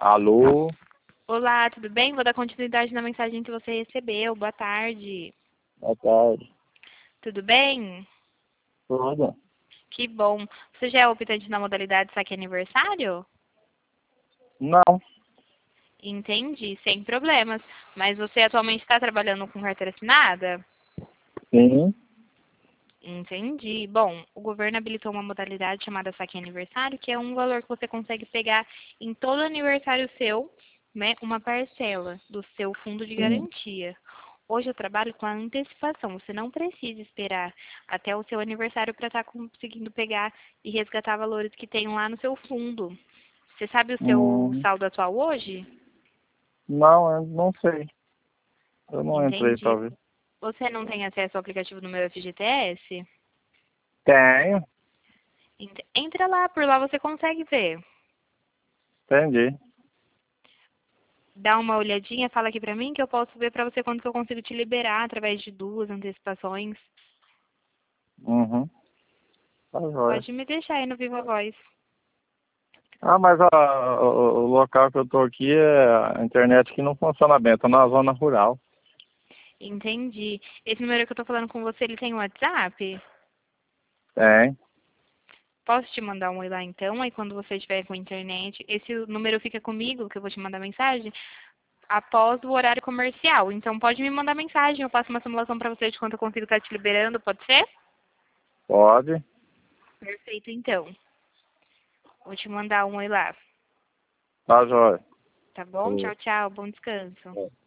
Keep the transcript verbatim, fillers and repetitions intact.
Alô? Olá, tudo bem? Vou dar continuidade na mensagem que você recebeu. Boa tarde. Boa tarde. Tudo bem? Tudo? Que bom. Você já é optante na modalidade saque aniversário? Não. Entendi, sem problemas. Mas você atualmente está trabalhando com carteira assinada? Sim. Entendi. Bom, o governo habilitou uma modalidade chamada saque aniversário, que é um valor que você consegue pegar em todo aniversário seu, né, uma parcela do seu fundo de Sim. garantia. Hoje eu trabalho com a antecipação. Você não precisa esperar até o seu aniversário para estar conseguindo pegar e resgatar valores que tem lá no seu fundo. Você sabe o seu Hum, saldo atual hoje? não, eu não sei. Eu não entrei, Entendi. talvez. Você não tem acesso ao aplicativo do meu F G T S? Tenho. Ent- Entra lá, por lá você consegue ver. Entendi. Dá uma olhadinha, fala aqui pra mim que eu posso ver pra você quando que eu consigo te liberar através de duas antecipações. Uhum. Tá joia. Pode me deixar aí no Viva Voz. Ah, mas a- o, o local que eu tô aqui, é a internet que não funciona bem. Tô na zona rural. Entendi. Esse número que eu tô falando com você, ele tem um WhatsApp? Tem. Posso te mandar um oi lá então? Aí quando você estiver com internet, esse número fica comigo, que eu vou te mandar mensagem, após o horário comercial. Então pode me mandar mensagem, eu passo uma simulação pra você de quanto eu consigo estar te liberando, pode ser? Pode. Perfeito, então. Vou te mandar um oi lá. Tá joia. Tá bom? Ô, Tchau, tchau. Bom descanso. ô.